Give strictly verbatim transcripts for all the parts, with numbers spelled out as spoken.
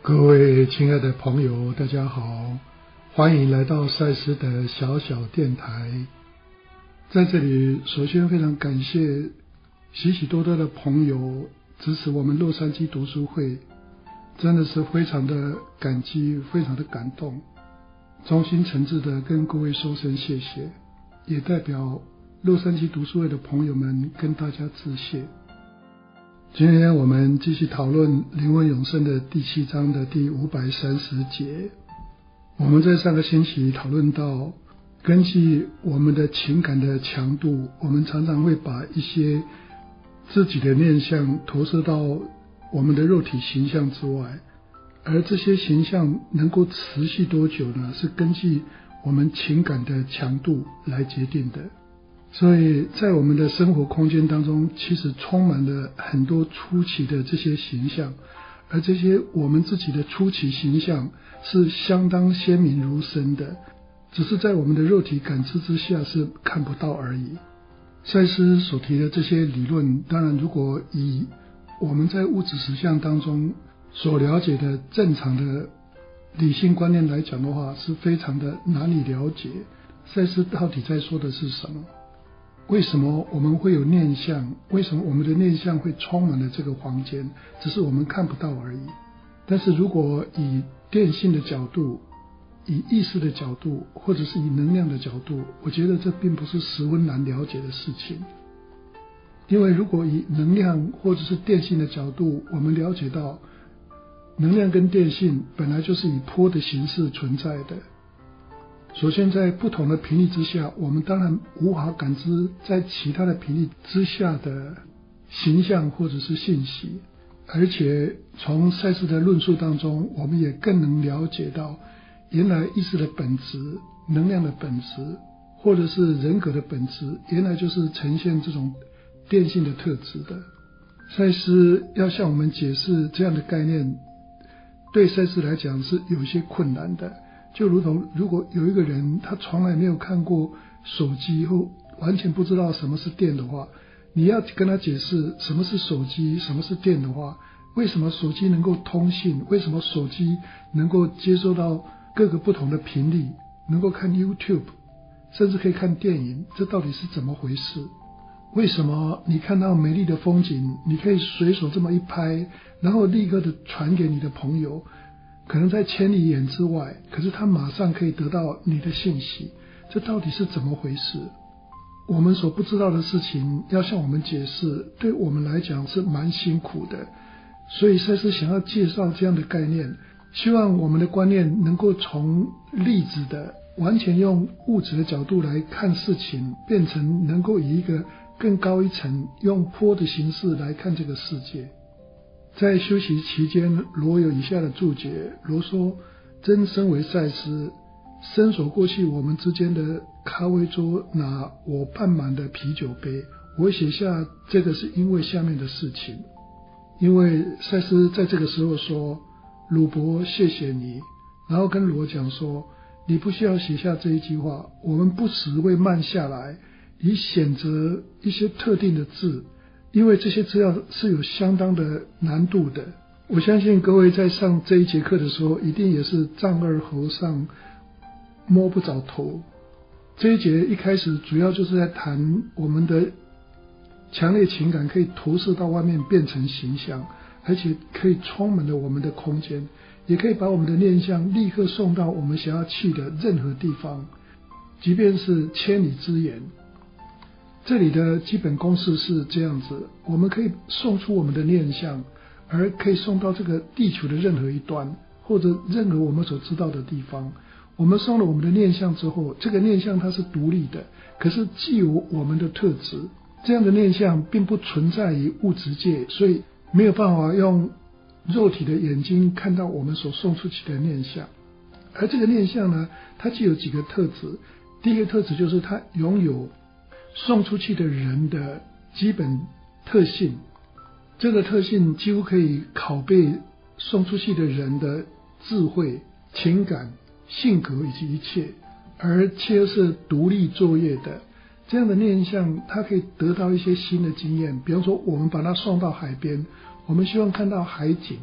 各位亲爱的朋友，大家好，欢迎来到赛斯的小小电台。在这里，首先非常感谢许许多多的朋友支持我们洛杉矶读书会，真的是非常的感激，非常的感动，衷心诚挚的跟各位说声谢谢，也代表洛杉矶读书会的朋友们跟大家致谢。今天我们继续讨论灵魂永生的第七章的第五百三十节。我们在上个星期讨论到，根据我们的情感的强度，我们常常会把一些自己的念想投射到我们的肉体形象之外，而这些形象能够持续多久呢？是根据我们情感的强度来决定的。所以在我们的生活空间当中，其实充满了很多初期的这些形象，而这些我们自己的初期形象是相当鲜明如生的，只是在我们的肉体感知之下是看不到而已。赛斯所提的这些理论，当然如果以我们在物质实相当中所了解的正常的理性观念来讲的话，是非常的难以了解赛斯到底在说的是什么。为什么我们会有念想？为什么我们的念想会充满了这个房间？只是我们看不到而已。但是如果以电性的角度，以意识的角度，或者是以能量的角度，我觉得这并不是十分难了解的事情。因为如果以能量或者是电性的角度，我们了解到能量跟电性本来就是以波的形式存在的。首先在不同的频率之下，我们当然无法感知在其他的频率之下的形象或者是信息，而且从赛斯的论述当中，我们也更能了解到原来意识的本质、能量的本质，或者是人格的本质，原来就是呈现这种电性的特质的。赛斯要向我们解释这样的概念，对赛斯来讲是有一些困难的。就如同如果有一个人他从来没有看过手机或完全不知道什么是电的话，你要跟他解释什么是手机，什么是电的话，为什么手机能够通信，为什么手机能够接收到各个不同的频率，能够看 YouTube， 甚至可以看电影，这到底是怎么回事？为什么你看到美丽的风景，你可以随手这么一拍，然后立刻的传给你的朋友，可能在千里眼之外，可是他马上可以得到你的信息，这到底是怎么回事？我们所不知道的事情要向我们解释，对我们来讲是蛮辛苦的。所以赛斯想要介绍这样的概念，希望我们的观念能够从粒子的完全用物质的角度来看事情，变成能够以一个更高一层用波的形式来看这个世界。在休息期间，罗有以下的注解。罗说：真身为赛斯，伸手过去我们之间的咖啡桌，拿我半满的啤酒杯。我写下这个是因为下面的事情。因为赛斯在这个时候说：鲁伯，谢谢你。然后跟罗讲说：你不需要写下这一句话，我们不时会慢下来，以选择一些特定的字，因为这些资料是有相当的难度的。我相信各位在上这一节课的时候，一定也是丈二和尚摸不着头。这一节一开始主要就是在谈我们的强烈情感可以投射到外面变成形象，而且可以充满了我们的空间，也可以把我们的念想立刻送到我们想要去的任何地方，即便是千里之远。这里的基本公式是这样子，我们可以送出我们的念想，而可以送到这个地球的任何一端，或者任何我们所知道的地方。我们送了我们的念想之后，这个念想它是独立的，可是既有我们的特质，这样的念想并不存在于物质界，所以没有办法用肉体的眼睛看到我们所送出去的念想。而这个念想呢，它具有几个特质。第一个特质就是它拥有送出去的人的基本特性，这个特性几乎可以拷贝送出去的人的智慧、情感、性格以及一切，而且是独立作业的。这样的念想它可以得到一些新的经验，比方说我们把它送到海边，我们希望看到海景，而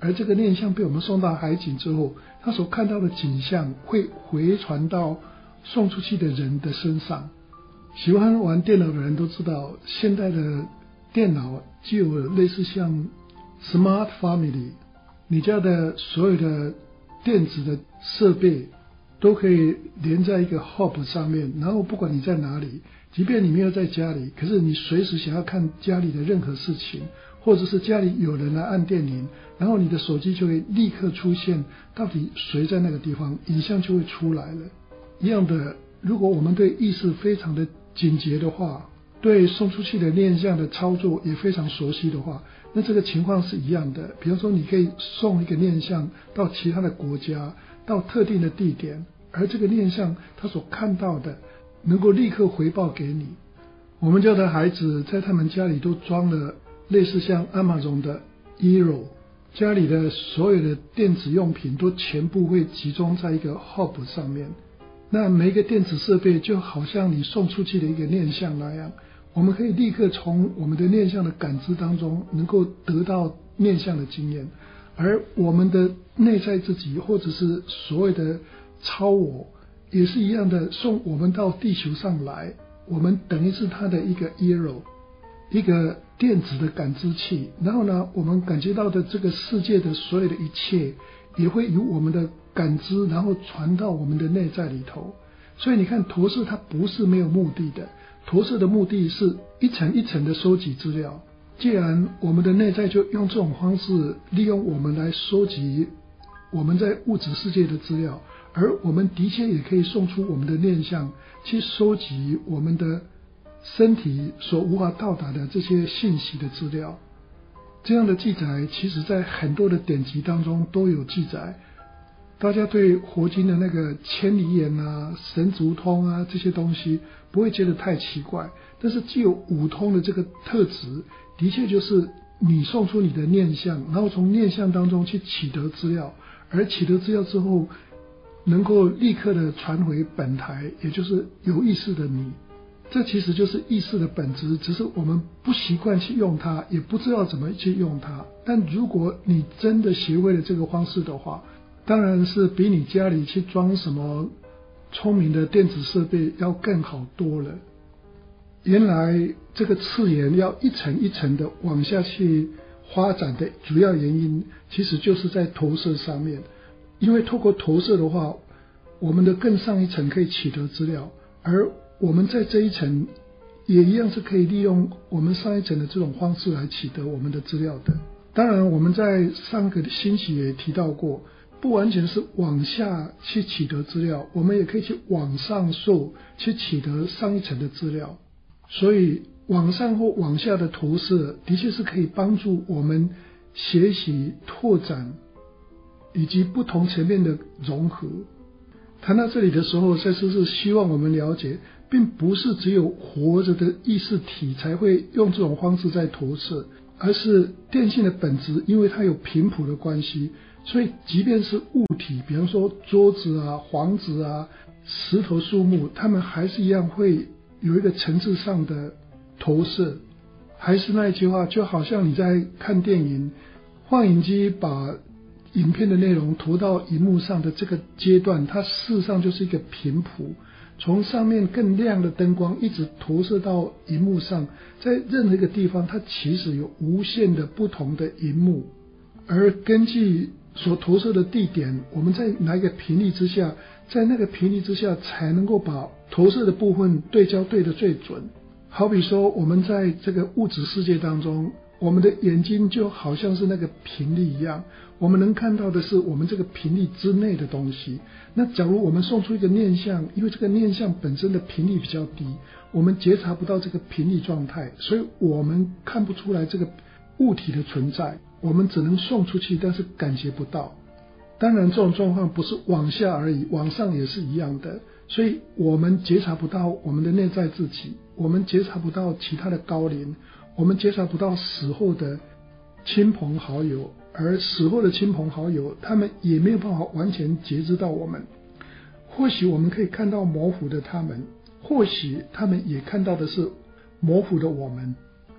而这个念像被我们送到海景之后，他所看到的景象会回传到送出去的人的身上。喜欢玩电脑的人都知道，现在的电脑具有类似像 Smart Family， 你家的所有的电子的设备都可以连在一个 hub 上面，然后不管你在哪里，即便你没有在家里，可是你随时想要看家里的任何事情，或者是家里有人来按电铃，然后你的手机就会立刻出现到底谁在那个地方，影像就会出来了。一样的，如果我们对意识非常的警觉的话，对送出去的念像的操作也非常熟悉的话，那这个情况是一样的。比方说你可以送一个念像到其他的国家，到特定的地点，而这个念像他所看到的能够立刻回报给你。我们家的孩子在他们家里都装了类似像 Amazon 的 Eero， 家里的所有的电子用品都全部会集中在一个 hub 上面。那每一个电子设备就好像你送出去的一个念像那样，我们可以立刻从我们的念像的感知当中能够得到念像的经验，而我们的内在自己或者是所谓的超我也是一样的，送我们到地球上来，我们等于是它的一个 Eero， 一个电子的感知器，然后呢我们感觉到的这个世界的所有的一切也会由我们的感知然后传到我们的内在里头。所以你看投射它不是没有目的的，投射的目的是一层一层的收集资料。既然我们的内在就用这种方式利用我们来收集我们在物质世界的资料，而我们的确也可以送出我们的念像去收集我们的身体所无法到达的这些信息的资料。这样的记载其实在很多的典籍当中都有记载。大家对佛经的那个千里眼啊、神足通啊这些东西不会觉得太奇怪，但是具有五通的这个特质，的确就是你送出你的念像，然后从念像当中去取得资料，而取得资料之后能够立刻的传回本台，也就是有意识的你。这其实就是意识的本质，只是我们不习惯去用它，也不知道怎么去用它。但如果你真的学会了这个方式的话，当然是比你家里去装什么聪明的电子设备要更好多了。原来这个次元要一层一层的往下去发展的主要原因，其实就是在投射上面。因为透过投射的话，我们的更上一层可以取得资料，而我们在这一层也一样是可以利用我们上一层的这种方式来取得我们的资料的。当然我们在上个星期也提到过，不完全是往下去取得资料，我们也可以去往上溯去取得上一层的资料。所以往上或往下的投射的确是可以帮助我们学习拓展以及不同层面的融合。谈到这里的时候，赛斯是希望我们了解，并不是只有活着的意识体才会用这种方式在投射，而是电性的本质，因为它有频谱的关系，所以即便是物体，比方说桌子啊、房子啊、石头、树木，它们还是一样会有一个层次上的投射。还是那一句话，就好像你在看电影，放映机把影片的内容投到荧幕上的这个阶段，它事实上就是一个频谱，从上面更亮的灯光一直投射到荧幕上，在任何一个地方它其实有无限的不同的荧幕，而根据所投射的地点，我们在哪一个频率之下，在那个频率之下才能够把投射的部分对焦对得最准。好比说我们在这个物质世界当中，我们的眼睛就好像是那个频率一样，我们能看到的是我们这个频率之内的东西。那假如我们送出一个念像，因为这个念像本身的频率比较低，我们觉察不到这个频率状态，所以我们看不出来这个物体的存在，我们只能送出去，但是感觉不到。当然这种状况不是往下而已，往上也是一样的，所以我们觉察不到我们的内在自己，我们觉察不到其他的高龄，我们觉察不到死后的亲朋好友，而死后的亲朋好友他们也没有办法完全觉知到我们。或许我们可以看到模糊的他们，或许他们也看到的是模糊的我们。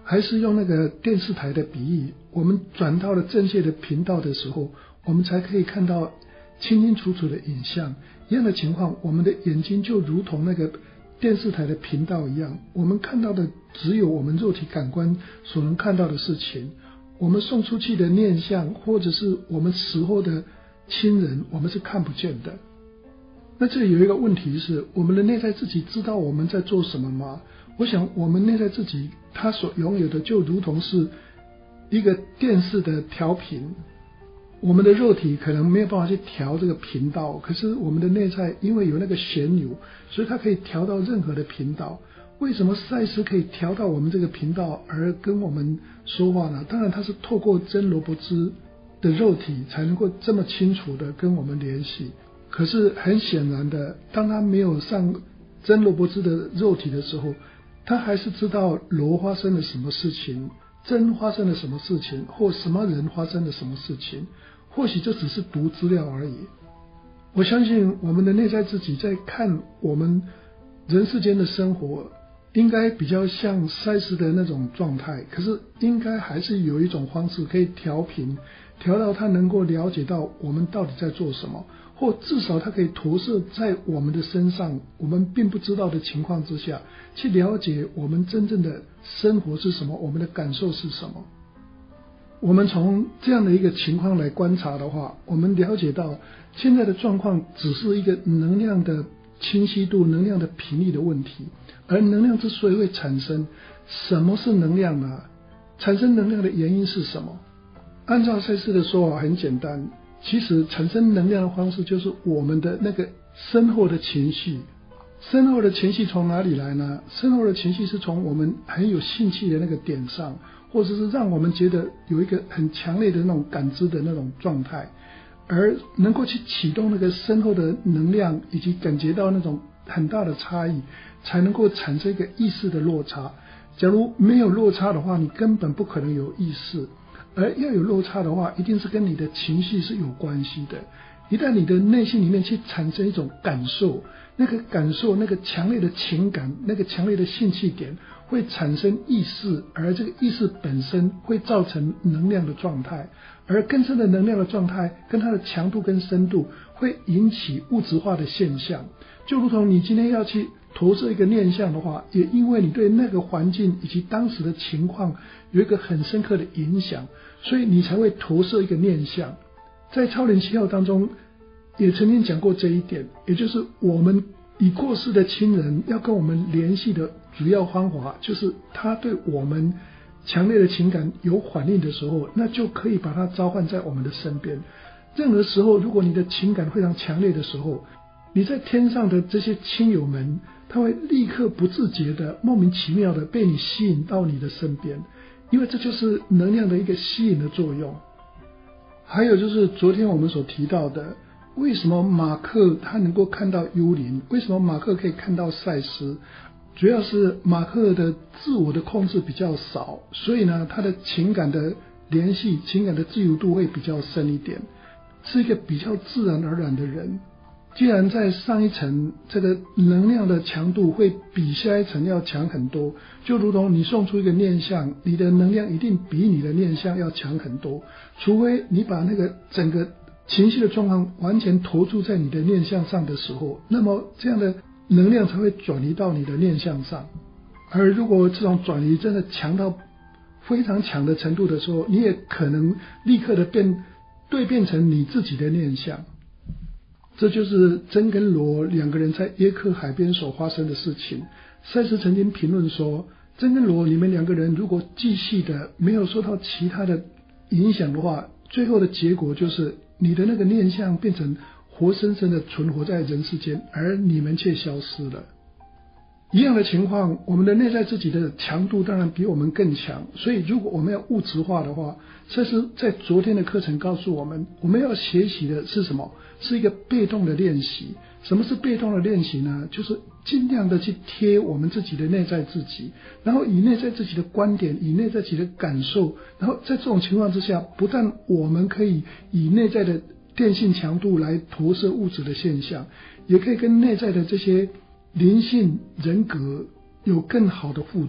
还是用那个电视台的比喻，我们转到了正确的频道的时候，我们才可以看到清清楚楚的影像。一样的情况，我们的眼睛就如同那个电视台的频道一样，我们看到的只有我们肉体感官所能看到的事情，我们送出去的念想或者是我们死后的亲人，我们是看不见的。那这里有一个问题是，我们的内在自己知道我们在做什么吗？我想我们内在自己他所拥有的就如同是一个电视的调频，我们的肉体可能没有办法去调这个频道，可是我们的内在因为有那个旋钮，所以它可以调到任何的频道。为什么赛斯可以调到我们这个频道而跟我们说话呢？当然它是透过真罗伯兹的肉体才能够这么清楚的跟我们联系。可是很显然的，当他没有上真罗伯兹的肉体的时候，他还是知道罗发生了什么事情，真发生了什么事情，或什么人发生了什么事情。或许这只是读资料而已。我相信我们的内在自己在看我们人世间的生活，应该比较像赛斯的那种状态，可是应该还是有一种方式可以调频，调到他能够了解到我们到底在做什么，或至少他可以投射在我们的身上，我们并不知道的情况之下，去了解我们真正的生活是什么，我们的感受是什么。我们从这样的一个情况来观察的话，我们了解到现在的状况只是一个能量的清晰度、能量的频率的问题。而能量之所以会产生，什么是能量呢？产生能量的原因是什么？按照赛斯的说法很简单，其实产生能量的方式就是我们的那个深厚的情绪。深厚的情绪从哪里来呢？深厚的情绪是从我们很有兴趣的那个点上，或者是让我们觉得有一个很强烈的那种感知的那种状态，而能够去启动那个深厚的能量，以及感觉到那种很大的差异，才能够产生一个意识的落差。假如没有落差的话，你根本不可能有意识，而要有落差的话，一定是跟你的情绪是有关系的。一旦你的内心里面去产生一种感受，那个感受，那个强烈的情感，那个强烈的兴趣点会产生意识，而这个意识本身会造成能量的状态，而更深的能量的状态跟它的强度跟深度会引起物质化的现象。就如同你今天要去投射一个念想的话，也因为你对那个环境以及当时的情况有一个很深刻的影响，所以你才会投射一个念想。在超灵七号当中也曾经讲过这一点，也就是我们已过世的亲人要跟我们联系的主要方法，就是他对我们强烈的情感有反应的时候，那就可以把他召唤在我们的身边。任何时候，如果你的情感非常强烈的时候，你在天上的这些亲友们，他会立刻不自觉的莫名其妙的被你吸引到你的身边，因为这就是能量的一个吸引的作用。还有就是昨天我们所提到的，为什么马克他能够看到幽灵，为什么马克可以看到赛斯，主要是马克的自我的控制比较少，所以呢他的情感的联系，情感的自由度会比较深一点，是一个比较自然而然的人。既然在上一层这个能量的强度会比下一层要强很多，就如同你送出一个念想，你的能量一定比你的念想要强很多，除非你把那个整个情绪的状况完全投注在你的念想上的时候，那么这样的能量才会转移到你的念想上。而如果这种转移真的强到非常强的程度的时候，你也可能立刻的变对变成你自己的念想。这就是真跟罗两个人在耶克海边所发生的事情。赛斯曾经评论说，真跟罗你们两个人如果继续的没有受到其他的影响的话，最后的结果就是你的那个念想变成活生生的存活在人世间，而你们却消失了。一样的情况，我们的内在自己的强度当然比我们更强，所以如果我们要物质化的话，这是在昨天的课程告诉我们，我们要学习的是什么？是一个被动的练习。什么是被动的练习呢？就是尽量的去贴我们自己的内在自己，然后以内在自己的观点，以内在自己的感受，然后在这种情况之下，不但我们可以以内在的电性强度来投射物质的现象，也可以跟内在的这些灵性人格有更好的互动。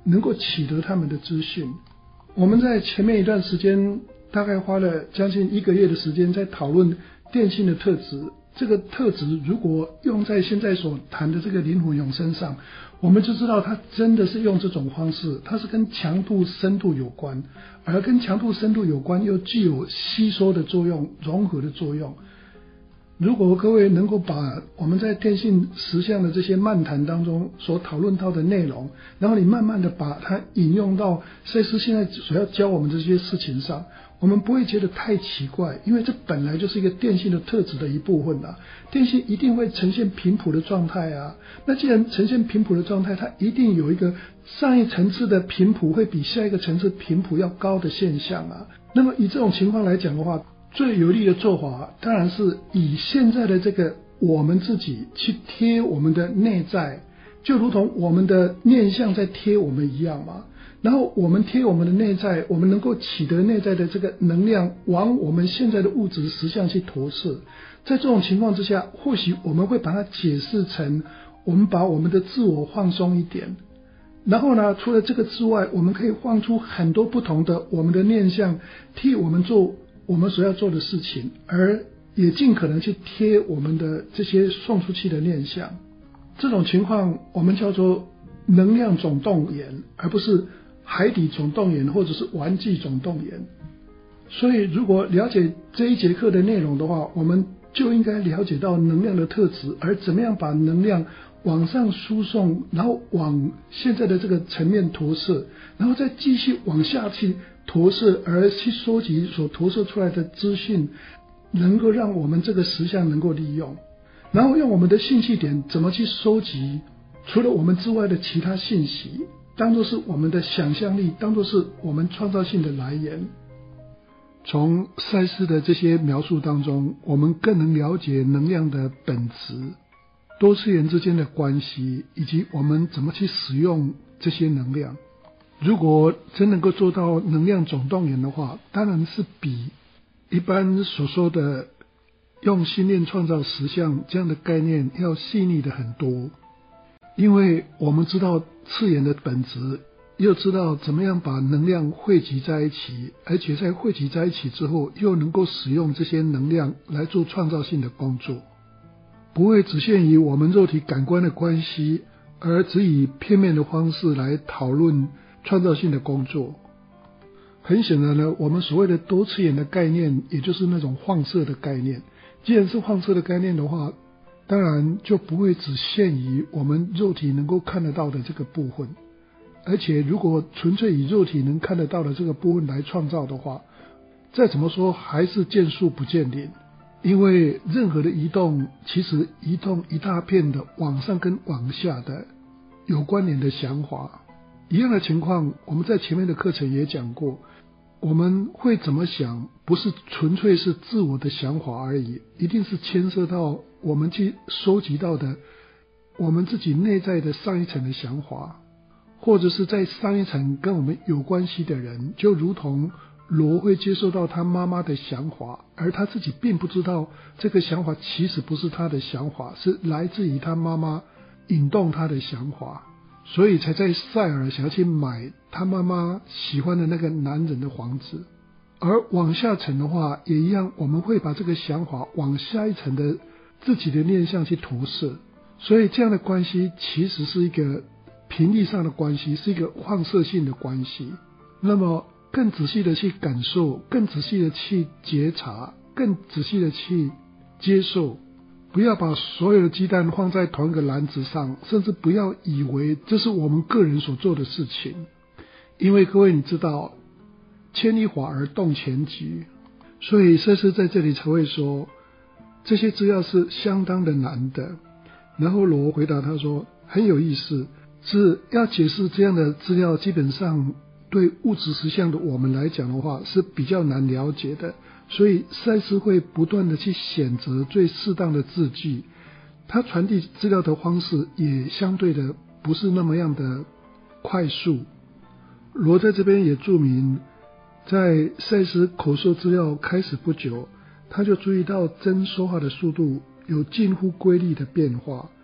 能够取得他们的资讯。我们在前面一段时间大概花了将近一个月的时间在讨论电信的特质，这个特质如果用在现在所谈的这个灵魂永生上，我们就知道它真的是用这种方式，它是跟强度深度有关，而跟强度深度有关又具有吸收的作用，融合的作用。如果各位能够把我们在电信实相的这些漫谈当中所讨论到的内容，然后你慢慢的把它引用到赛斯现在所要教我们这些事情上，我们不会觉得太奇怪，因为这本来就是一个电信的特质的一部分啊。电信一定会呈现频谱的状态啊，那既然呈现频谱的状态，它一定有一个上一层次的频谱会比下一个层次频谱要高的现象啊。那么以这种情况来讲的话，最有利的做法当然是以现在的这个我们自己去贴我们的内在，就如同我们的念相在贴我们一样嘛。然后我们贴我们的内在，我们能够取得内在的这个能量往我们现在的物质实相去投射。在这种情况之下，或许我们会把它解释成我们把我们的自我放松一点，然后呢，除了这个之外，我们可以放出很多不同的我们的念相，替我们做我们所要做的事情，而也尽可能去贴我们的这些送出去的念想。这种情况我们叫做能量总动员，而不是海底总动员或者是玩具总动员。所以如果了解这一节课的内容的话，我们就应该了解到能量的特质，而怎么样把能量往上输送，然后往现在的这个层面投射，然后再继续往下去投射，而去收集所投射出来的资讯，能够让我们这个实相能够利用，然后用我们的兴趣点怎么去收集除了我们之外的其他信息，当作是我们的想象力，当作是我们创造性的来源。从赛斯的这些描述当中，我们更能了解能量的本质、多次元之间的关系，以及我们怎么去使用这些能量。如果真能够做到能量总动员的话，当然是比一般所说的用心念创造实相这样的概念要细腻的很多。因为我们知道次元的本质，又知道怎么样把能量汇集在一起，而且在汇集在一起之后，又能够使用这些能量来做创造性的工作，不会只限于我们肉体感官的关系，而只以片面的方式来讨论创造性的工作。很显然呢，我们所谓的多次元的概念，也就是那种放射的概念。既然是放射的概念的话，当然就不会只限于我们肉体能够看得到的这个部分，而且如果纯粹以肉体能看得到的这个部分来创造的话，再怎么说还是见树不见林。因为任何的移动，其实移动一大片的往上跟往下的有关联的想法，一样的情况我们在前面的课程也讲过，我们会怎么想不是纯粹是自我的想法而已，一定是牵涉到我们去收集到的我们自己内在的上一层的想法，或者是在上一层跟我们有关系的人，就如同罗会接受到他妈妈的想法，而他自己并不知道这个想法其实不是他的想法，是来自于他妈妈引动他的想法，所以才在塞尔想要去买他妈妈喜欢的那个男人的房子。而往下层的话也一样，我们会把这个想法往下一层的自己的念向去投射，所以这样的关系其实是一个频率上的关系，是一个放射性的关系。那么更仔细的去感受，更仔细的去觉察，更仔细的去接受，不要把所有的鸡蛋放在同一个篮子上，甚至不要以为这是我们个人所做的事情。因为各位你知道，牵一发而动全局，所以赛斯在这里才会说这些资料是相当的难的。然后罗回答他说，很有意思，是要解释这样的资料，基本上对物质实相的我们来讲的话是比较难了解的，所以赛斯会不断的去选择最适当的字句，他传递资料的方式也相对的不是那么样的快速。罗在这边也注明，在赛斯口述资料开始不久，他就注意到真说话的速度有近乎规律的变化，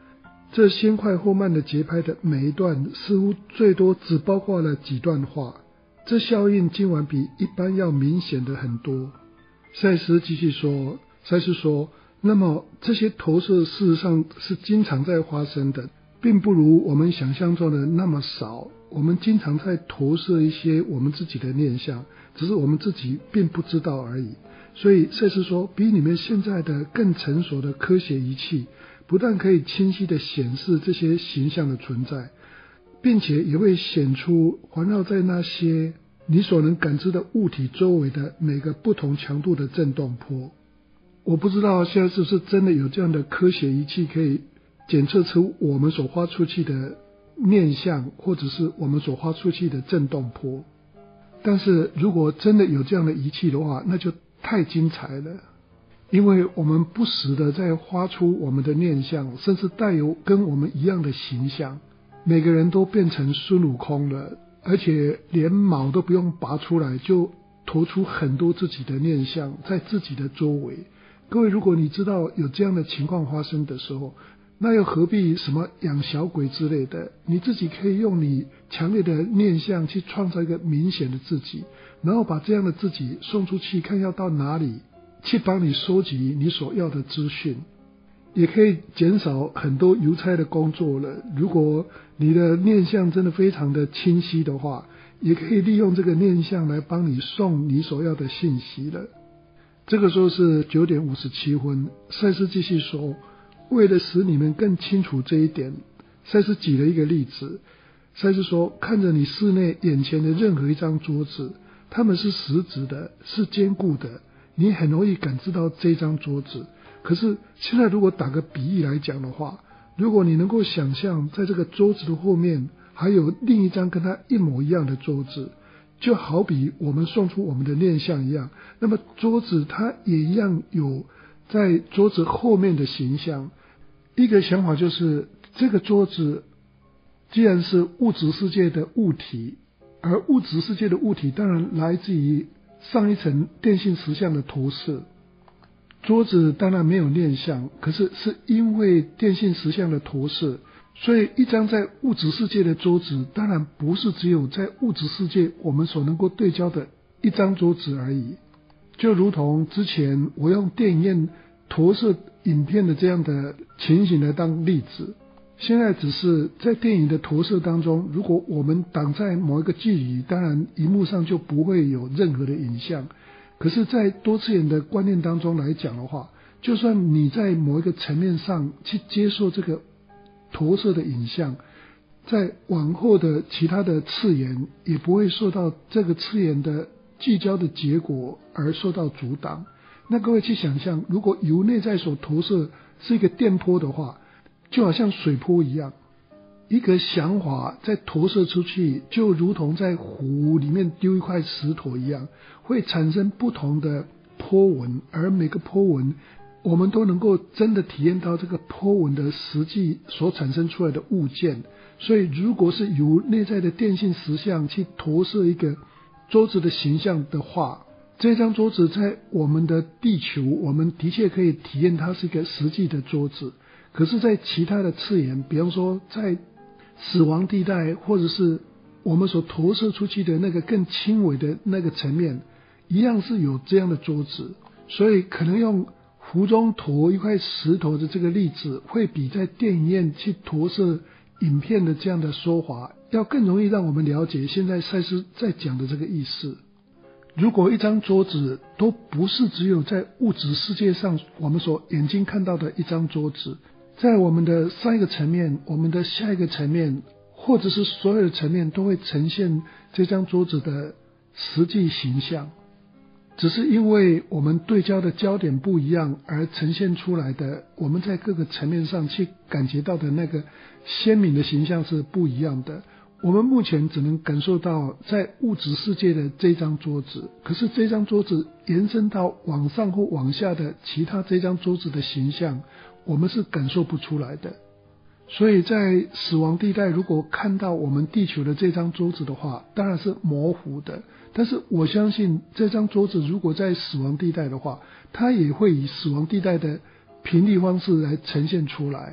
这先快后慢的节拍的每一段似乎最多只包括了几段话，这效应今晚比一般要明显的很多。赛斯继续说，赛斯说，那么这些投射事实上是经常在发生的，并不如我们想象中的那么少。我们经常在投射一些我们自己的念想，只是我们自己并不知道而已。所以赛斯说，比你们现在的更成熟的科学仪器不但可以清晰地显示这些形象的存在，并且也会显出环绕在那些你所能感知的物体周围的每个不同强度的振动波。我不知道现在是不是真的有这样的科学仪器可以检测出我们所发出去的面向，或者是我们所发出去的振动波。但是如果真的有这样的仪器的话，那就太精彩了，因为我们不时的在发出我们的念想，甚至带有跟我们一样的形象。每个人都变成孙悟空了，而且连毛都不用拔出来，就投出很多自己的念想在自己的周围。各位，如果你知道有这样的情况发生的时候，那又何必什么养小鬼之类的？你自己可以用你强烈的念想去创造一个明显的自己，然后把这样的自己送出去，看要到哪里去帮你收集你所要的资讯，也可以减少很多邮差的工作了。如果你的念想真的非常的清晰的话，也可以利用这个念想来帮你送你所要的信息了。这个时候是九点五十七分，赛斯继续说，为了使你们更清楚这一点，赛斯举了一个例子。赛斯说，看着你室内眼前的任何一张桌子，它们是实质的，是坚固的，你很容易感知到这张桌子。可是现在如果打个比喻来讲的话，如果你能够想象在这个桌子的后面还有另一张跟它一模一样的桌子，就好比我们送出我们的念想一样，那么桌子它也一样有在桌子后面的形象。一个想法就是，这个桌子既然是物质世界的物体，而物质世界的物体当然来自于上一层电信实相的投射。桌子当然没有念想，可是是因为电信实相的投射，所以一张在物质世界的桌子当然不是只有在物质世界我们所能够对焦的一张桌子而已。就如同之前我用电影院投射影片的这样的情形来当例子，现在只是在电影的投射当中，如果我们挡在某一个距离，当然荧幕上就不会有任何的影像。可是在多次元的观念当中来讲的话，就算你在某一个层面上去接受这个投射的影像，在往后的其他的次元也不会受到这个次元的聚焦的结果而受到阻挡。那各位去想象，如果由内在所投射是一个电波的话，就好像水波一样，一个想法在投射出去，就如同在湖里面丢一块石头一样，会产生不同的波纹，而每个波纹我们都能够真的体验到这个波纹的实际所产生出来的物件。所以如果是由内在的电信实相去投射一个桌子的形象的话，这张桌子在我们的地球，我们的确可以体验它是一个实际的桌子。可是在其他的次元，比方说在死亡地带，或者是我们所投射出去的那个更轻微的那个层面，一样是有这样的桌子。所以可能用湖中投一块石头的这个例子，会比在电影院去投射影片的这样的说法要更容易让我们了解现在赛斯在讲的这个意思。如果一张桌子都不是只有在物质世界上我们所眼睛看到的一张桌子，在我们的上一个层面，我们的下一个层面，或者是所有的层面都会呈现这张桌子的实际形象，只是因为我们对焦的焦点不一样而呈现出来的，我们在各个层面上去感觉到的那个鲜明的形象是不一样的。我们目前只能感受到在物质世界的这张桌子，可是这张桌子延伸到往上或往下的其他这张桌子的形象，我们是感受不出来的。所以在死亡地带，如果看到我们地球的这张桌子的话，当然是模糊的。但是我相信这张桌子如果在死亡地带的话，它也会以死亡地带的频率方式来呈现出来。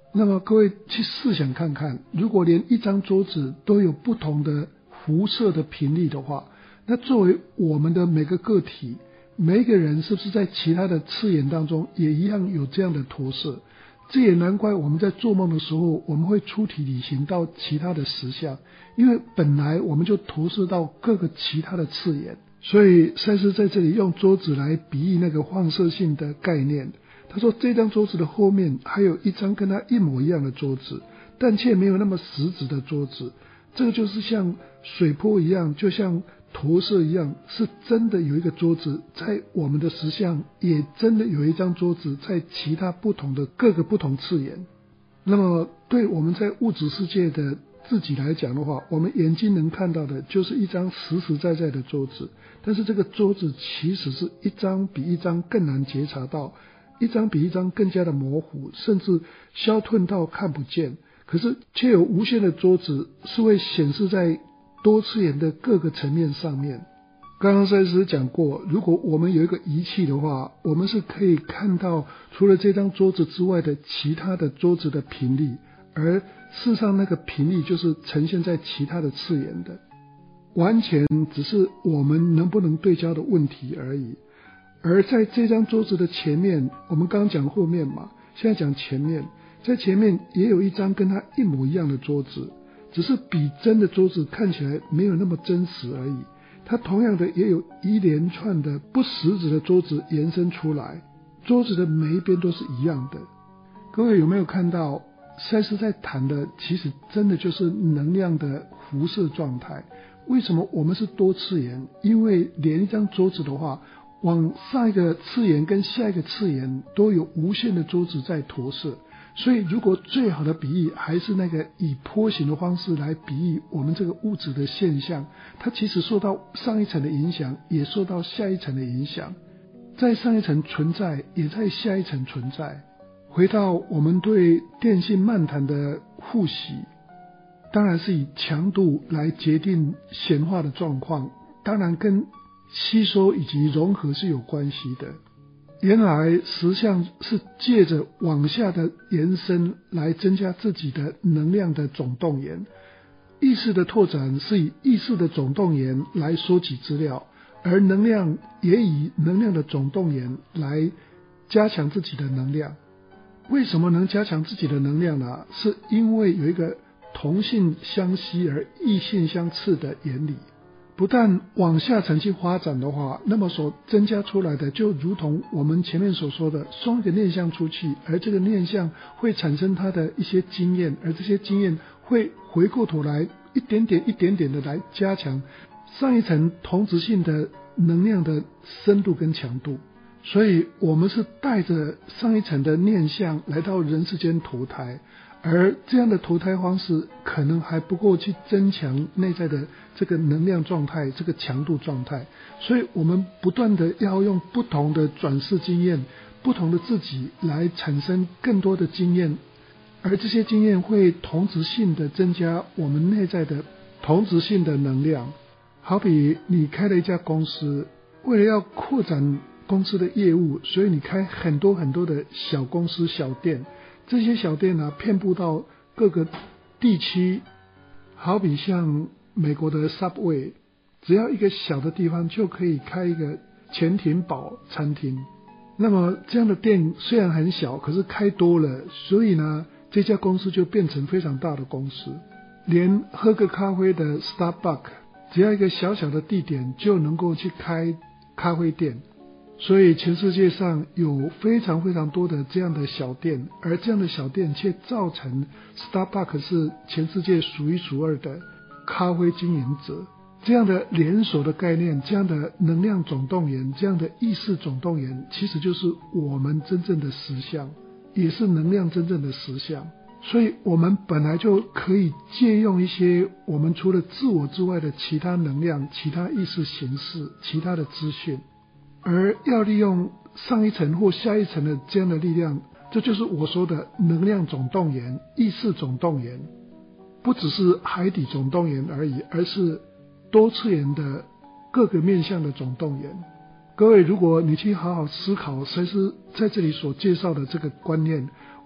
那么各位去试想看看，如果连一张桌子都有不同的辐射的频率的话，那作为我们的每个个体，每一个人是不是在其他的次元当中也一样有这样的投射？这也难怪我们在做梦的时候，我们会出体旅行到其他的实相，因为本来我们就投射到各个其他的次元。所以赛斯在这里用桌子来比喻那个放射性的概念。他说这张桌子的后面还有一张跟它一模一样的桌子，但却没有那么实质的桌子。这个就是像水波一样，就像投射一样，是真的有一个桌子在我们的实相，也真的有一张桌子在其他不同的各个不同次元。那么对我们在物质世界的自己来讲的话，我们眼睛能看到的就是一张实实在在的桌子，但是这个桌子其实是一张比一张更难觉察到，一张比一张更加的模糊，甚至消退到看不见。可是却有无限的桌子是会显示在多次元的各个层面上面。刚刚赛斯讲过，如果我们有一个仪器的话，我们是可以看到除了这张桌子之外的其他的桌子的频率，而事实上那个频率就是呈现在其他的次元的，完全只是我们能不能对焦的问题而已。而在这张桌子的前面，我们刚刚讲后面嘛，现在讲前面，在前面也有一张跟它一模一样的桌子，只是比真的桌子看起来没有那么真实而已。它同样的也有一连串的不实质的桌子延伸出来，桌子的每一边都是一样的。各位有没有看到赛斯在谈的其实真的就是能量的辐射状态？为什么我们是多次元？因为连一张桌子的话，往上一个次元跟下一个次元都有无限的桌子在投射。所以如果最好的比喻还是那个以波形的方式来比喻我们这个物质的现象，它其实受到上一层的影响，也受到下一层的影响，在上一层存在，也在下一层存在。回到我们对电信漫谈的复习，当然是以强度来决定显化的状况，当然跟吸收以及融合是有关系的。原来实相是借着往下的延伸来增加自己的能量的总动员，意识的拓展是以意识的总动员来收集资料，而能量也以能量的总动员来加强自己的能量。为什么能加强自己的能量呢？是因为有一个同性相吸而异性相斥的原理。不但往下层去发展的话，那么所增加出来的就如同我们前面所说的，送一个念向出去，而这个念向会产生它的一些经验，而这些经验会回过头来一点点一点点的来加强上一层同质性的能量的深度跟强度。所以我们是带着上一层的念向来到人世间投胎，而这样的投胎方式可能还不够去增强内在的这个能量状态，这个强度状态。所以我们不断的要用不同的转世经验，不同的自己来产生更多的经验，而这些经验会同质性的增加我们内在的同质性的能量。好比你开了一家公司，为了要扩展公司的业务，所以你开很多很多的小公司小店，这些小店呢遍布到各个地区，好比像美国的 Subway， 只要一个小的地方就可以开一个潜艇堡餐厅。那么这样的店虽然很小，可是开多了，所以呢这家公司就变成非常大的公司。连喝个咖啡的 Starbucks， 只要一个小小的地点就能够去开咖啡店。所以全世界上有非常非常多的这样的小店，而这样的小店却造成 Starbucks 是全世界数一数二的咖啡经营者。这样的连锁的概念，这样的能量总动员，这样的意识总动员，其实就是我们真正的实相，也是能量真正的实相。所以我们本来就可以借用一些我们除了自我之外的其他能量、其他意识形式、其他的资讯，而要利用上一层或下一层的这样的力量，这就是我说的能量总动员、意识总动员，不只是海底总动员而已，而是多次元的各个面向的总动员。各位，如果你去好好思考赛斯在这里所介绍的这个观念，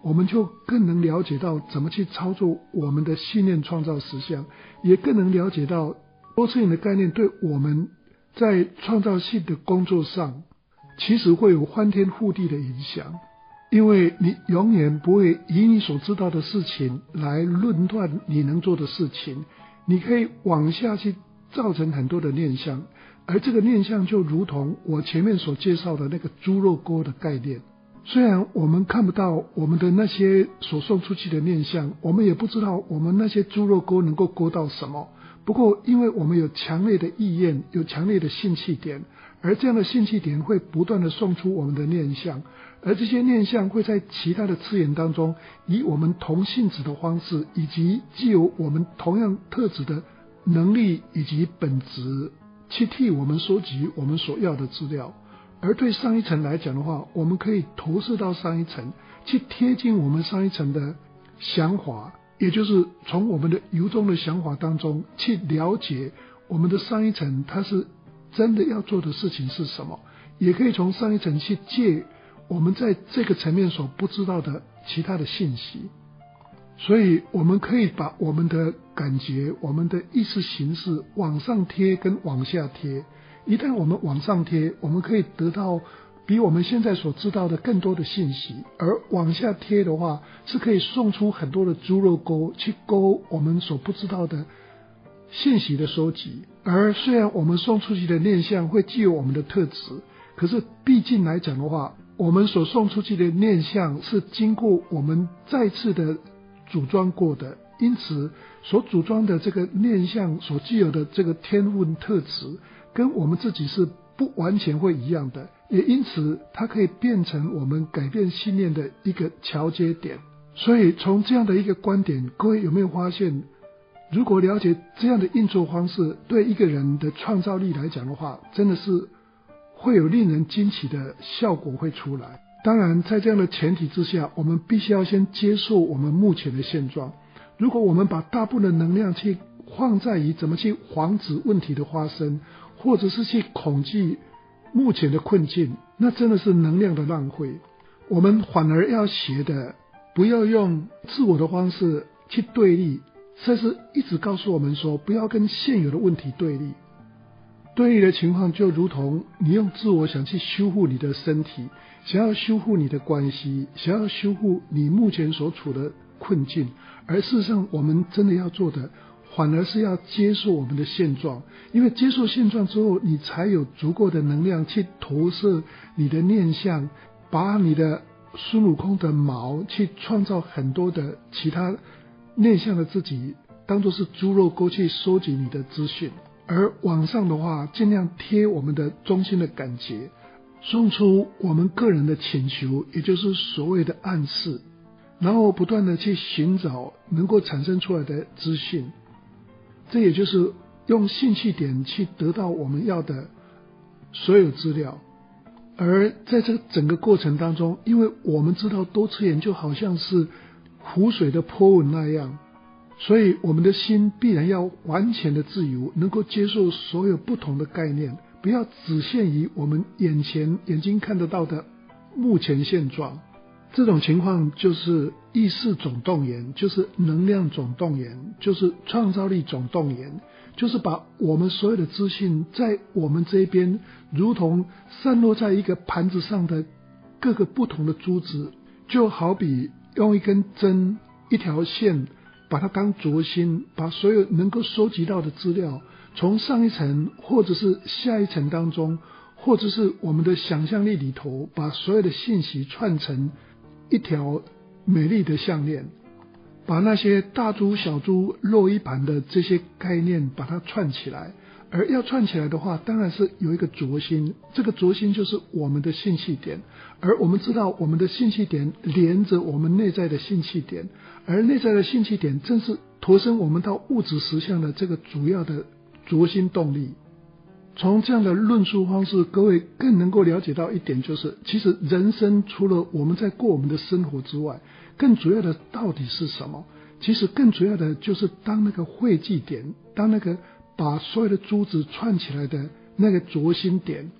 我们就更能了解到怎么去操作我们的信念创造实相，也更能了解到多次元的概念对我们在创造性的工作上其实会有翻天覆地的影响。因为你永远不会以你所知道的事情来论断你能做的事情，你可以往下去造成很多的念想，而这个念想就如同我前面所介绍的那个猪肉锅的概念。虽然我们看不到我们的那些所送出去的念想，我们也不知道我们那些猪肉锅能够锅到什么，不过因为我们有强烈的意愿，有强烈的兴趣点，而这样的兴趣点会不断的送出我们的念想，而这些念想会在其他的次元当中以我们同性质的方式，以及具有我们同样特质的能力以及本质去替我们收集我们所要的资料。而对上一层来讲的话，我们可以投射到上一层，去贴近我们上一层的想法，也就是从我们的由衷的想法当中去了解我们的上一层它是真的要做的事情是什么，也可以从上一层去借我们在这个层面所不知道的其他的信息。所以我们可以把我们的感觉，我们的意识形式往上贴跟往下贴。一旦我们往上贴，我们可以得到比我们现在所知道的更多的信息，而往下贴的话是可以送出很多的猪肉钩去勾我们所不知道的信息的收集。而虽然我们送出去的念想会具有我们的特质，可是毕竟来讲的话，我们所送出去的念想是经过我们再次的组装过的，因此所组装的这个念想所具有的这个天分特质跟我们自己是不完全会一样的，也因此它可以变成我们改变信念的一个桥接点。所以从这样的一个观点，各位有没有发现，如果了解这样的运作方式，对一个人的创造力来讲的话，真的是会有令人惊奇的效果会出来。当然在这样的前提之下，我们必须要先接受我们目前的现状。如果我们把大部分的能量去放在于怎么去防止问题的发生，或者是去恐惧目前的困境，那真的是能量的浪费。我们反而要学的，不要用自我的方式去对立，这是一直告诉我们说，不要跟现有的问题对立。对立的情况就如同你用自我想去修复你的身体，想要修复你的关系，想要修复你目前所处的困境，而事实上我们真的要做的反而是要接受我们的现状，因为接受现状之后，你才有足够的能量去投射你的念想，把你的孙悟空的毛去创造很多的其他念想的自己，当作是猪肉钩去收集你的资讯。而往上的话，尽量贴我们的中心的感觉，送出我们个人的请求，也就是所谓的暗示，然后不断的去寻找能够产生出来的资讯。这也就是用兴趣点去得到我们要的所有资料。而在这整个过程当中，因为我们知道多次元就好像是湖水的波纹那样，所以我们的心必然要完全的自由，能够接受所有不同的概念，不要只限于我们眼前眼睛看得到的目前现状。这种情况就是意识总动员，就是能量总动员，就是创造力总动员，就是把我们所有的资讯在我们这边如同散落在一个盘子上的各个不同的珠子，就好比用一根针一条线把它当轴心，把所有能够收集到的资料从上一层或者是下一层当中，或者是我们的想象力里头，把所有的信息串成一条美丽的项链，把那些大珠小珠落一盘的这些概念把它串起来。而要串起来的话，当然是有一个轴心，这个轴心就是我们的兴趣点，而我们知道我们的兴趣点连着我们内在的兴趣点，而内在的兴趣点正是投身我们到物质实相的这个主要的轴心动力。从这样的论述方式，各位更能够了解到一点，就是其实人生除了我们在过我们的生活之外，更主要的到底是什么？其实更主要的就是当那个汇聚点，当那个把所有的珠子串起来的那个轴心点。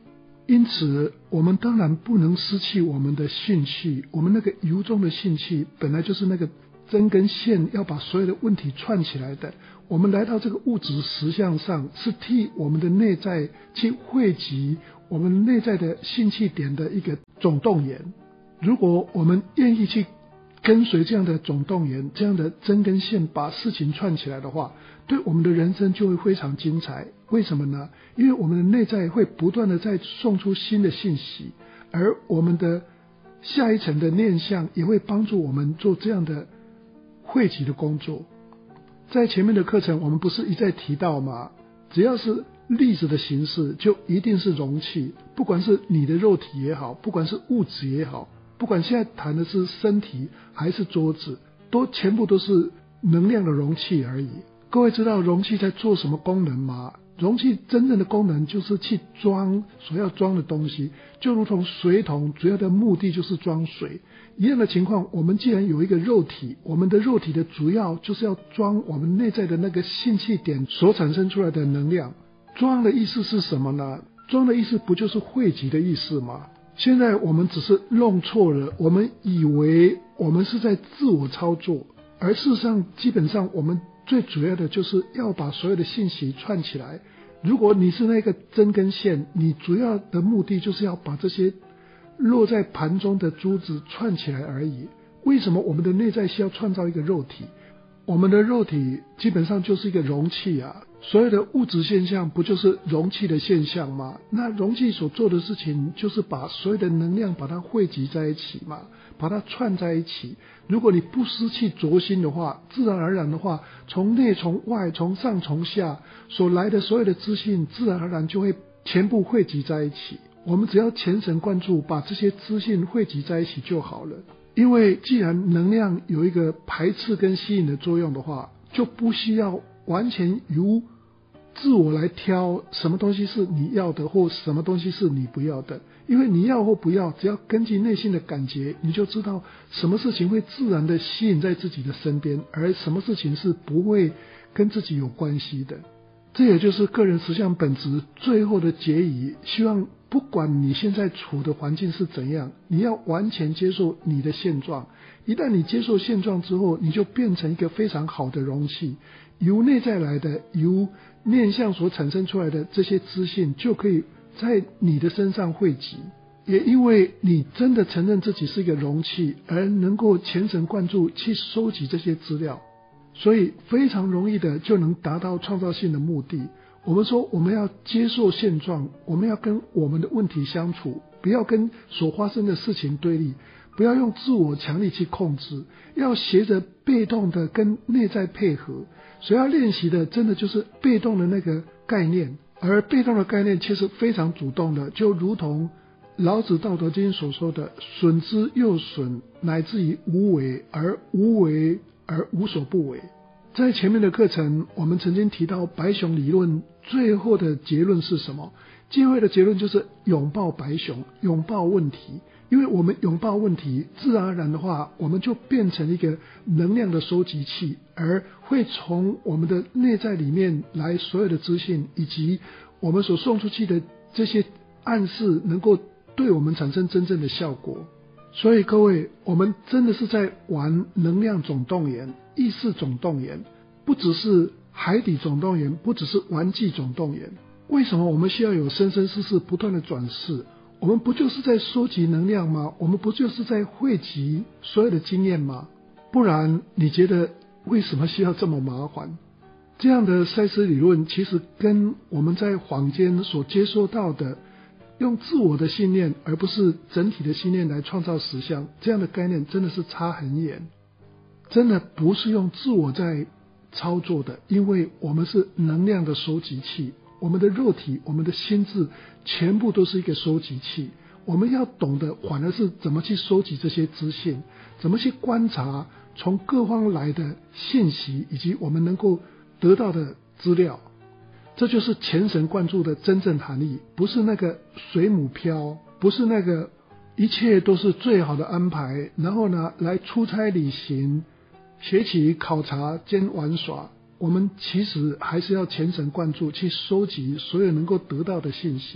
因此我们当然不能失去我们的兴趣，我们那个由衷的兴趣本来就是那个针跟线要把所有的问题串起来的。我们来到这个物质实相上，是替我们的内在去汇集我们内在的兴趣点的一个总动员。如果我们愿意去跟随这样的总动员，这样的针跟线把事情串起来的话，对我们的人生就会非常精彩。为什么呢？因为我们的内在会不断的在送出新的信息，而我们的下一层的念想也会帮助我们做这样的汇集的工作。在前面的课程我们不是一再提到吗？只要是粒子的形式就一定是容器，不管是你的肉体也好，不管是物质也好，不管现在谈的是身体还是桌子，都全部都是能量的容器而已。各位知道容器在做什么功能吗？容器真正的功能就是去装所要装的东西，就如同水桶主要的目的就是装水一样的情况。我们既然有一个肉体，我们的肉体的主要就是要装我们内在的那个兴趣点所产生出来的能量。装的意思是什么呢？装的意思不就是汇集的意思吗？现在我们只是弄错了，我们以为我们是在自我操作，而事实上基本上我们最主要的就是要把所有的信息串起来。如果你是那个针跟线，你主要的目的就是要把这些落在盘中的珠子串起来而已。为什么我们的内在需要创造一个肉体？我们的肉体基本上就是一个容器啊，所有的物质现象不就是容器的现象吗？那容器所做的事情就是把所有的能量把它汇集在一起嘛，把它串在一起。如果你不失去轴心的话，自然而然的话，从内从外从上从下所来的所有的资讯自然而然就会全部汇集在一起。我们只要全神贯注把这些资讯汇集在一起就好了。因为既然能量有一个排斥跟吸引的作用的话，就不需要完全由自我来挑什么东西是你要的或什么东西是你不要的。因为你要或不要，只要根据内心的感觉，你就知道什么事情会自然的吸引在自己的身边，而什么事情是不会跟自己有关系的。这也就是个人实相本质最后的结语。希望不管你现在处的环境是怎样，你要完全接受你的现状。一旦你接受现状之后，你就变成一个非常好的容器，由内在来的，由念想所产生出来的这些资讯就可以在你的身上汇集。也因为你真的承认自己是一个容器，而能够全神贯注去收集这些资料，所以非常容易的就能达到创造性的目的。我们说我们要接受现状，我们要跟我们的问题相处，不要跟所发生的事情对立，不要用自我强力去控制，要学着被动的跟内在配合。所要练习的真的就是被动的那个概念，而被动的概念却是非常主动的，就如同老子道德经所说的损之又损，乃至于无为，而无为而无所不为。在前面的课程我们曾经提到白熊理论，最后的结论是什么？最后的结论就是拥抱白熊，拥抱问题。因为我们拥抱问题，自然而然的话，我们就变成一个能量的收集器，而会从我们的内在里面来所有的资讯，以及我们所送出去的这些暗示，能够对我们产生真正的效果。所以各位，我们真的是在玩能量总动员，意识总动员，不只是海底总动员，不只是玩具总动员。为什么我们需要有生生世世不断的转世？我们不就是在收集能量吗？我们不就是在汇集所有的经验吗？不然你觉得为什么需要这么麻烦？这样的赛斯理论其实跟我们在坊间所接收到的用自我的信念而不是整体的信念来创造实相，这样的概念真的是差很远。真的不是用自我在操作的，因为我们是能量的收集器，我们的肉体，我们的心智全部都是一个收集器。我们要懂得反而是怎么去收集这些资讯，怎么去观察从各方来的信息，以及我们能够得到的资料。这就是全神贯注的真正含义，不是那个水母漂，不是那个一切都是最好的安排，然后呢来出差旅行、学习考察兼玩耍。我们其实还是要全神贯注去收集所有能够得到的信息。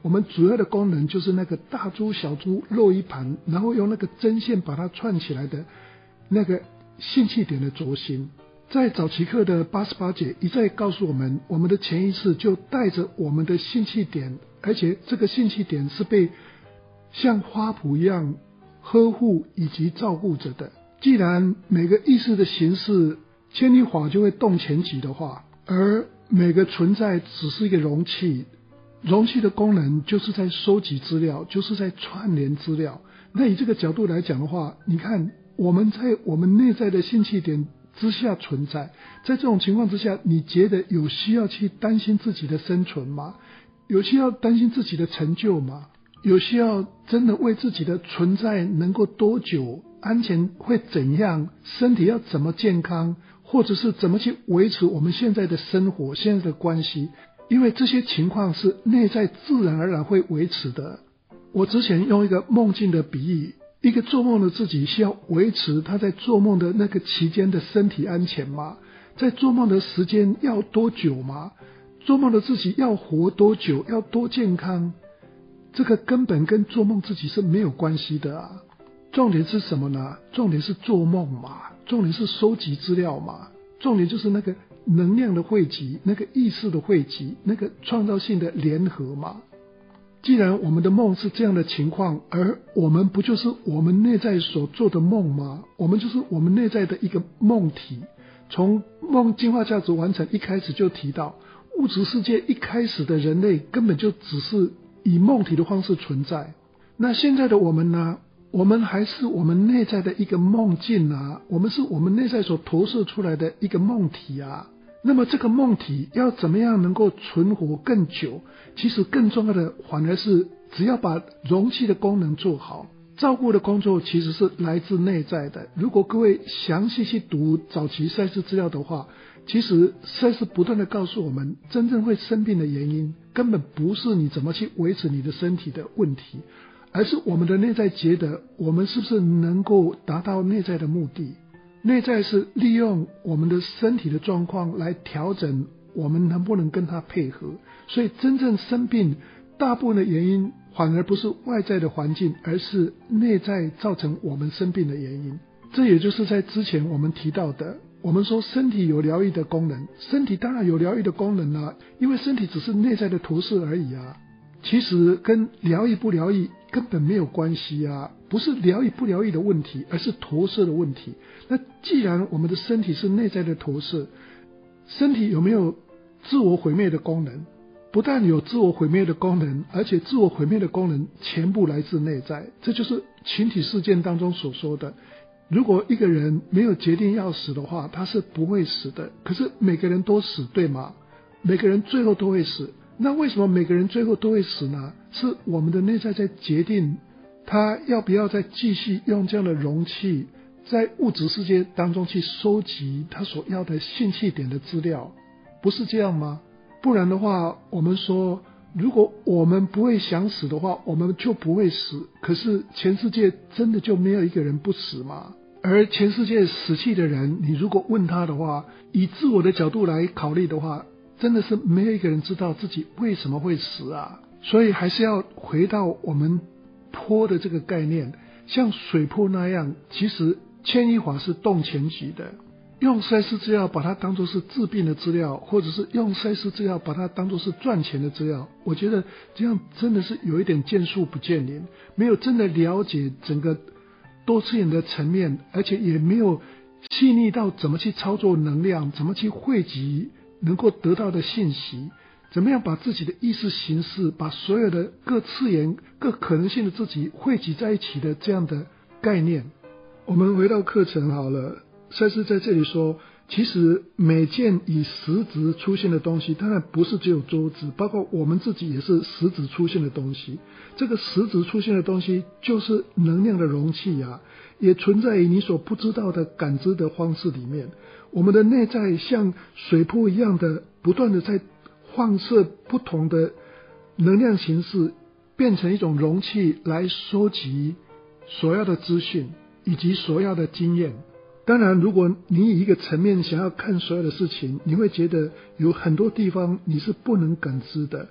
我们主要的功能就是那个大珠小珠肉一盘，然后用那个针线把它串起来的那个性气点的轴心。在早期课的八十八节一再告诉我们，我们的潜意识就带着我们的性气点，而且这个性气点是被像花圃一样呵护以及照顾着的。既然每个意识的形式牵一滑就会动前级的话，而每个存在只是一个容器，容器的功能就是在收集资料，就是在串联资料。那以这个角度来讲的话，你看我们在我们内在的性气点之下存在，在这种情况之下，你觉得有需要去担心自己的生存吗？有需要担心自己的成就吗？有需要真的为自己的存在能够多久，安全会怎样，身体要怎么健康，或者是怎么去维持我们现在的生活，现在的关系，因为这些情况是内在自然而然会维持的。我之前用一个梦境的比喻，一个做梦的自己需要维持他在做梦的那个期间的身体安全吗？在做梦的时间要多久吗？做梦的自己要活多久，要多健康？这个根本跟做梦自己是没有关系的啊。重点是什么呢？重点是做梦嘛，重点是收集资料嘛，重点就是那个能量的汇集，那个意识的汇集，那个创造性的联合嘛。既然我们的梦是这样的情况，而我们不就是我们内在所做的梦吗？我们就是我们内在的一个梦体。从梦进化价值完成一开始就提到，物质世界一开始的人类根本就只是以梦体的方式存在。那现在的我们呢？我们还是我们内在的一个梦境啊，我们是我们内在所投射出来的一个梦体啊。那么这个梦体要怎么样能够存活更久？其实更重要的反而是只要把容器的功能做好，照顾的工作其实是来自内在的。如果各位详细去读早期赛事资料的话，其实赛事不断的告诉我们，真正会生病的原因根本不是你怎么去维持你的身体的问题，而是我们的内在觉得我们是不是能够达到内在的目的。内在是利用我们的身体的状况来调整我们能不能跟它配合，所以真正生病大部分的原因反而不是外在的环境，而是内在造成我们生病的原因。这也就是在之前我们提到的，我们说身体有疗愈的功能，身体当然有疗愈的功能啊，因为身体只是内在的投射而已啊，其实跟疗愈不疗愈根本没有关系啊，不是疗愈不疗愈的问题，而是投射的问题。那既然我们的身体是内在的投射，身体有没有自我毁灭的功能？不但有自我毁灭的功能，而且自我毁灭的功能全部来自内在。这就是群体事件当中所说的，如果一个人没有决定要死的话，他是不会死的。可是每个人都死，对吗？每个人最后都会死。那为什么每个人最后都会死呢？是我们的内在在决定他要不要再继续用这样的容器在物质世界当中去收集他所要的性气点的资料，不是这样吗？不然的话，我们说如果我们不会想死的话，我们就不会死。可是全世界真的就没有一个人不死吗？而全世界死去的人，你如果问他的话，以自我的角度来考虑的话，真的是没有一个人知道自己为什么会死啊。所以还是要回到我们波的这个概念，像水波那样，其实牵一滑是动前级的。用赛事资料把它当作是治病的资料，或者是用赛事资料把它当作是赚钱的资料，我觉得这样真的是有一点见树不见林，没有真的了解整个多次元的层面，而且也没有细腻到怎么去操作能量，怎么去汇集能够得到的信息，怎么样把自己的意识形式，把所有的各次元各可能性的自己汇集在一起的这样的概念。我们回到课程好了，赛斯在这里说，其实每件以实质出现的东西，当然不是只有桌子，包括我们自己也是实质出现的东西。这个实质出现的东西就是能量的容器啊，也存在于你所不知道的感知的方式里面。我们的内在像水波一样的不断的在放射不同的能量形式，变成一种容器来收集所要的资讯以及所要的经验。当然如果你以一个层面想要看所有的事情，你会觉得有很多地方你是不能感知的，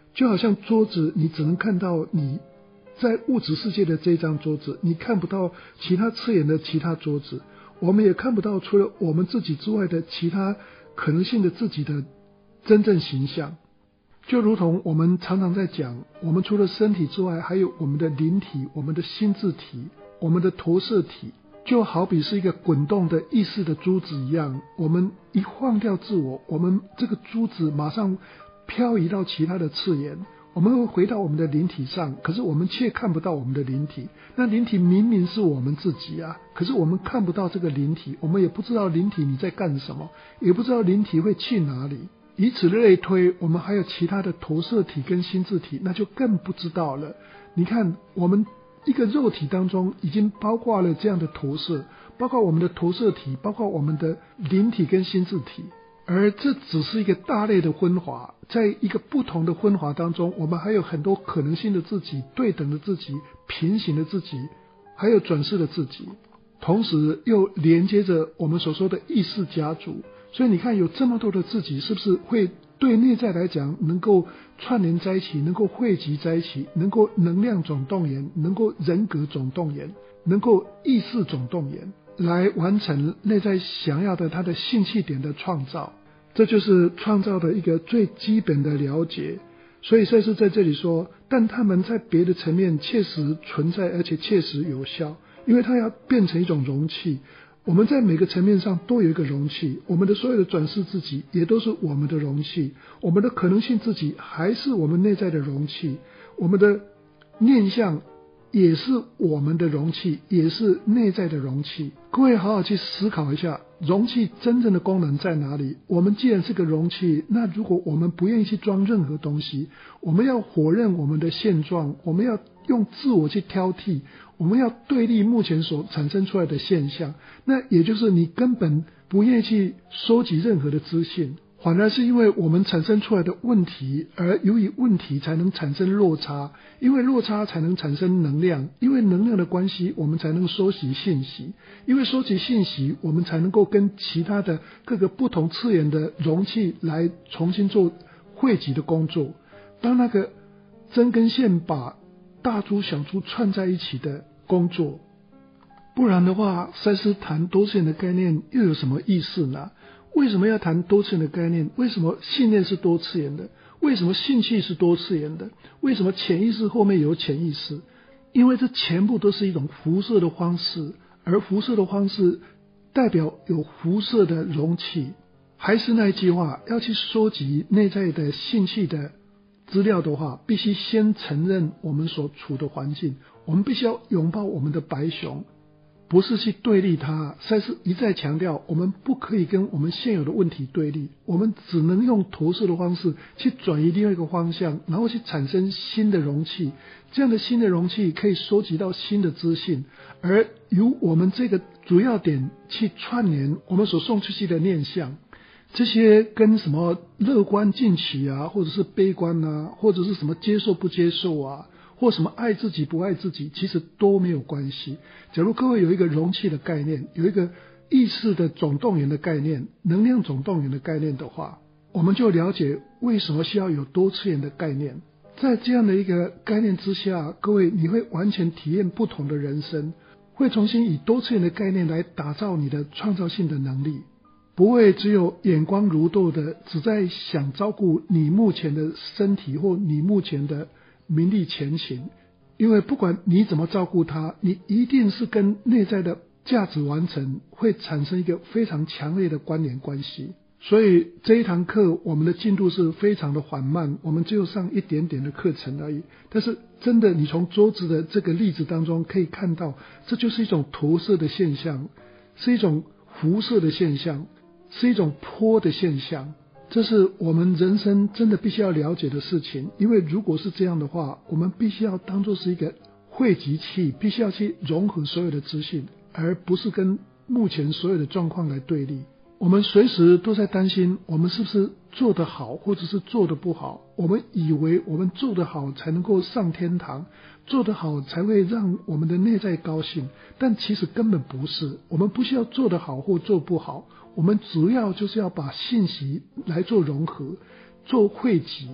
就好像桌子，你只能看到你在物质世界的这张桌子，你看不到其他次元的其他桌子，我们也看不到除了我们自己之外的其他可能性的自己的真正形象。就如同我们常常在讲，我们除了身体之外，还有我们的灵体、我们的心智体、我们的投射体，就好比是一个滚动的意识的珠子一样，我们一放掉自我，我们这个珠子马上漂移到其他的次元，我们会回到我们的灵体上，可是我们却看不到我们的灵体。那灵体明明是我们自己啊，可是我们看不到这个灵体，我们也不知道灵体你在干什么，也不知道灵体会去哪里。以此类推，我们还有其他的投射体跟心智体，那就更不知道了。你看，我们一个肉体当中已经包括了这样的投射，包括我们的投射体，包括我们的灵体跟心智体。而这只是一个大类的分化，在一个不同的分化当中，我们还有很多可能性的自己、对等的自己、平行的自己，还有转世的自己，同时又连接着我们所说的意识家族。所以你看，有这么多的自己，是不是会对内在来讲能够串联在一起，能够汇集在一起，能够能量总动员，能够人格总动员，能够意识总动员，来完成内在想要的它的性气点的创造。这就是创造的一个最基本的了解。所以赛斯在这里说，但他们在别的层面确实存在，而且确实有效，因为它要变成一种容器。我们在每个层面上都有一个容器，我们的所有的转世自己也都是我们的容器，我们的可能性自己还是我们内在的容器，我们的念相也是我们的容器，也是内在的容器。各位好好去思考一下，容器真正的功能在哪里？我们既然是个容器，那如果我们不愿意去装任何东西，我们要否认我们的现状，我们要用自我去挑剔，我们要对立目前所产生出来的现象，那也就是你根本不愿意去收集任何的资讯，反而是因为我们产生出来的问题，而由于问题才能产生落差，因为落差才能产生能量，因为能量的关系，我们才能收集信息，因为收集信息，我们才能够跟其他的各个不同次元的容器来重新做汇集的工作。当那个针跟线把大珠小珠串在一起的工作，不然的话，赛斯谈多次元的概念又有什么意思呢？为什么要谈多次元的概念？为什么信念是多次元的？为什么兴趣是多次元的？为什么潜意识后面有潜意识？因为这全部都是一种辐射的方式，而辐射的方式代表有辐射的容器。还是那一句话，要去收集内在的兴趣的资料的话，必须先承认我们所处的环境，我们必须要拥抱我们的白熊，不是去对立它。赛斯一再强调，我们不可以跟我们现有的问题对立，我们只能用投射的方式去转移另外一个方向，然后去产生新的容器。这样的新的容器可以收集到新的资讯，而由我们这个主要点去串联我们所送出去的念想。这些跟什么乐观进取啊，或者是悲观啊，或者是什么接受不接受啊，或什么爱自己不爱自己，其实都没有关系。假如各位有一个容器的概念，有一个意识的总动员的概念，能量总动员的概念的话，我们就了解为什么需要有多次元的概念。在这样的一个概念之下，各位你会完全体验不同的人生，会重新以多次元的概念来打造你的创造性的能力，不会只有眼光如豆的只在想照顾你目前的身体或你目前的名利前情。因为不管你怎么照顾它，你一定是跟内在的价值完成会产生一个非常强烈的关联关系。所以这一堂课我们的进度是非常的缓慢，我们只有上一点点的课程而已。但是真的你从桌子的这个例子当中可以看到，这就是一种投射的现象，是一种辐射的现象，是一种波的现象。这是我们人生真的必须要了解的事情。因为如果是这样的话，我们必须要当作是一个汇集器，必须要去融合所有的资讯，而不是跟目前所有的状况来对立。我们随时都在担心我们是不是做得好，或者是做得不好。我们以为我们做得好才能够上天堂，做得好才会让我们的内在高兴，但其实根本不是。我们不需要做得好或做不好，我们主要就是要把信息来做融合，做汇集，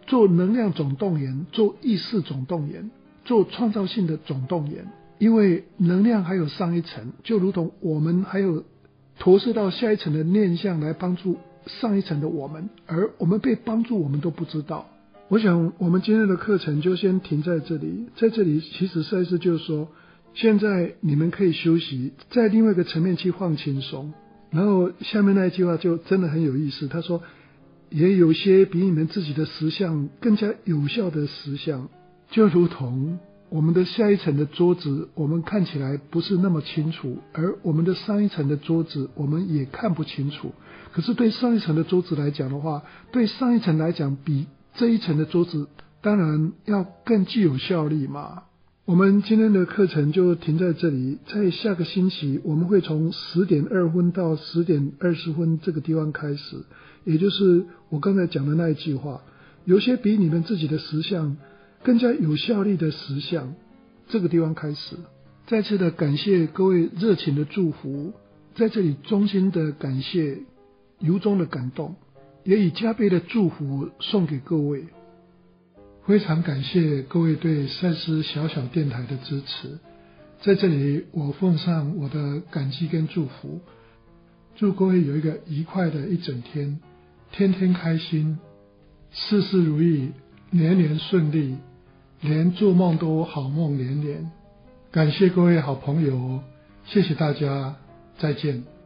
做能量总动员，做意识总动员，做创造性的总动员。因为能量还有上一层，就如同我们还有投射到下一层的念想来帮助上一层的我们，而我们被帮助我们都不知道。我想我们今天的课程就先停在这里。在这里其实赛斯就是说，现在你们可以休息，在另外一个层面去放轻松。然后下面那一句话就真的很有意思，他说也有些比你们自己的实相更加有效的实相，就如同我们的下一层的桌子我们看起来不是那么清楚，而我们的上一层的桌子我们也看不清楚。可是对上一层的桌子来讲的话，对上一层来讲比这一层的桌子当然要更具有效力嘛。我们今天的课程就停在这里，在下个星期我们会从十点二分到十点二十分这个地方开始，也就是我刚才讲的那一句话，有些比你们自己的实相更加有效力的实相，这个地方开始。再次的感谢各位热情的祝福，在这里衷心的感谢，由衷的感动，也以加倍的祝福送给各位。非常感谢各位对赛斯小小电台的支持，在这里我奉上我的感激跟祝福，祝各位有一个愉快的一整天，天天开心，事事如意，年年顺利，连做梦都好梦连连。感谢各位好朋友，谢谢大家，再见。